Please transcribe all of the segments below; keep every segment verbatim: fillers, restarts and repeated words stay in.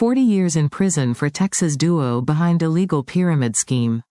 forty years in prison for Texas duo behind illegal pyramid scheme.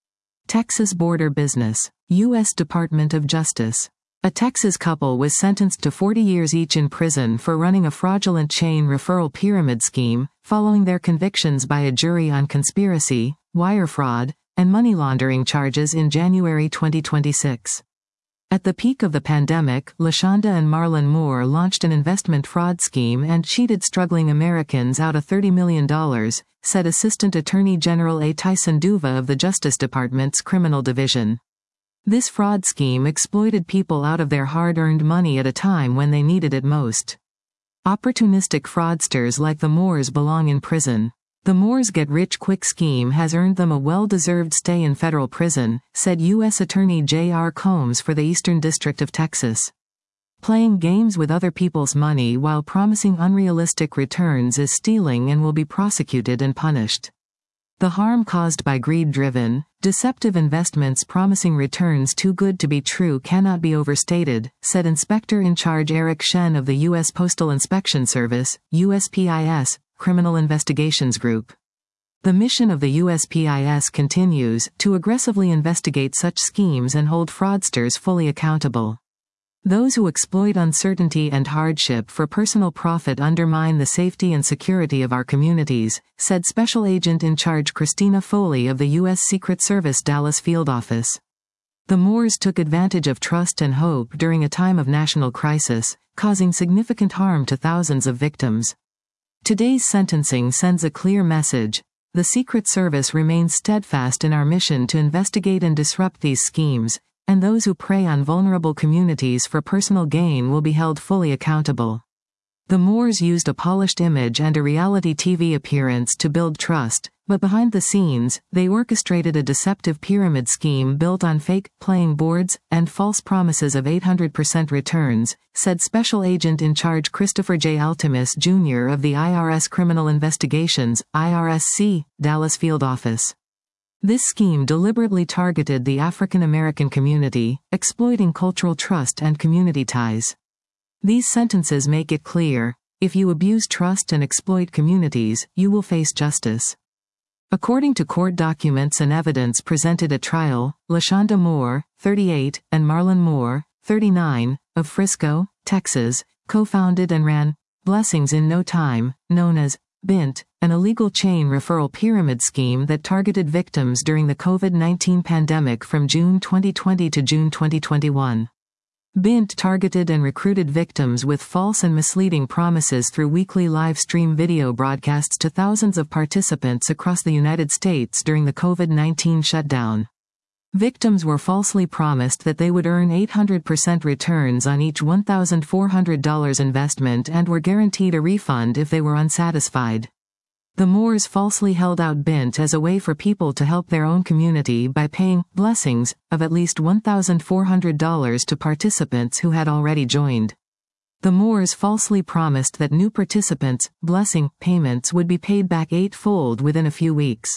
Texas border business. U S Department of Justice. A Texas couple was sentenced to forty years each in prison for running a fraudulent chain referral pyramid scheme, following their convictions by a jury on conspiracy, wire fraud, and money laundering charges in January twenty twenty-six. At the peak of the pandemic, LaShonda and Marlon Moore launched an investment fraud scheme and cheated struggling Americans out of thirty million dollars, said Assistant Attorney General A. Tyson Duva of the Justice Department's Criminal Division. This fraud scheme exploited people out of their hard-earned money at a time when they needed it most. Opportunistic fraudsters like the Moores belong in prison. The Moores get-rich-quick scheme has earned them a well-deserved stay in federal prison, said U S Attorney J R Combs for the Eastern District of Texas. Playing games with other people's money while promising unrealistic returns is stealing and will be prosecuted and punished. The harm caused by greed-driven, deceptive investments promising returns too good to be true cannot be overstated, said Inspector in Charge Eric Shen of the U S Postal Inspection Service, U S P I S, Criminal Investigations Group. The mission of the U S P I S continues to aggressively investigate such schemes and hold fraudsters fully accountable. Those who exploit uncertainty and hardship for personal profit undermine the safety and security of our communities, said Special Agent in Charge Christina Foley of the U S Secret Service Dallas Field Office. The Moores took advantage of trust and hope during a time of national crisis, causing significant harm to thousands of victims. Today's sentencing sends a clear message. The Secret Service remains steadfast in our mission to investigate and disrupt these schemes, and those who prey on vulnerable communities for personal gain will be held fully accountable. The Moores used a polished image and a reality T V appearance to build trust, but behind the scenes, they orchestrated a deceptive pyramid scheme built on fake playing boards and false promises of eight hundred percent returns, said Special Agent in Charge Christopher J. Altimus Junior of the I R S Criminal Investigations, I R S C, Dallas Field Office. This scheme deliberately targeted the African American community, exploiting cultural trust and community ties. These sentences make it clear, if you abuse trust and exploit communities, you will face justice. According to court documents and evidence presented at trial, LaShonda Moore, thirty-eight, and Marlon Moore, thirty-nine, of Frisco, Texas, co-founded and ran Blessings in No Time, known as B I N T, an illegal chain referral pyramid scheme that targeted victims during the COVID nineteen pandemic from June twenty twenty to June twenty twenty-one. B I N T targeted and recruited victims with false and misleading promises through weekly live stream video broadcasts to thousands of participants across the United States during the COVID nineteen shutdown. Victims were falsely promised that they would earn eight hundred percent returns on each one thousand four hundred dollars investment and were guaranteed a refund if they were unsatisfied. The Moores falsely held out B I N T as a way for people to help their own community by paying blessings of at least one thousand four hundred dollars to participants who had already joined. The Moores falsely promised that new participants' blessing payments would be paid back eightfold within a few weeks.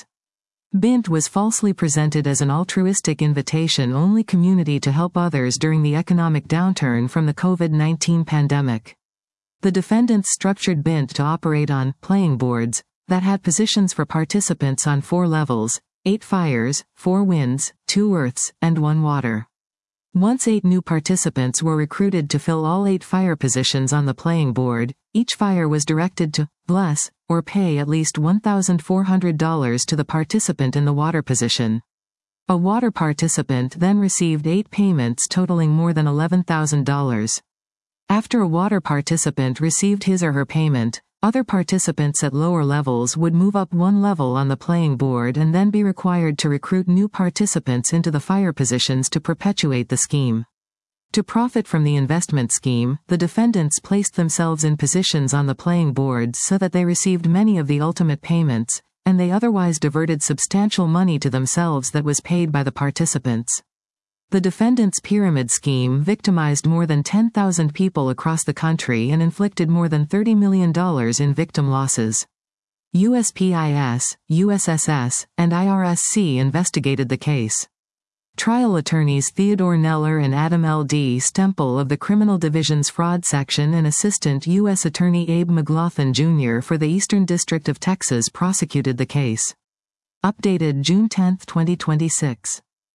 B I N T was falsely presented as an altruistic invitation-only community to help others during the economic downturn from the COVID nineteen pandemic. The defendants structured B I N T to operate on playing boards that had positions for participants on four levels: eight fires, four winds, two earths, and one water. Once eight new participants were recruited to fill all eight fire positions on the playing board, each fire was directed to bless or pay at least one thousand four hundred dollars to the participant in the water position. A water participant then received eight payments totaling more than eleven thousand dollars. After a water participant received his or her payment, other participants at lower levels would move up one level on the playing board and then be required to recruit new participants into the fire positions to perpetuate the scheme. To profit from the investment scheme, the defendants placed themselves in positions on the playing board so that they received many of the ultimate payments, and they otherwise diverted substantial money to themselves that was paid by the participants. The defendants' pyramid scheme victimized more than ten thousand people across the country and inflicted more than thirty million dollars in victim losses. U S P I S, U S S S, and I R S C investigated the case. Trial attorneys Theodore Neller and Adam L D Stempel of the Criminal Division's Fraud Section and Assistant U S Attorney Abe McLaughlin Junior for the Eastern District of Texas prosecuted the case. Updated June tenth, twenty twenty-six.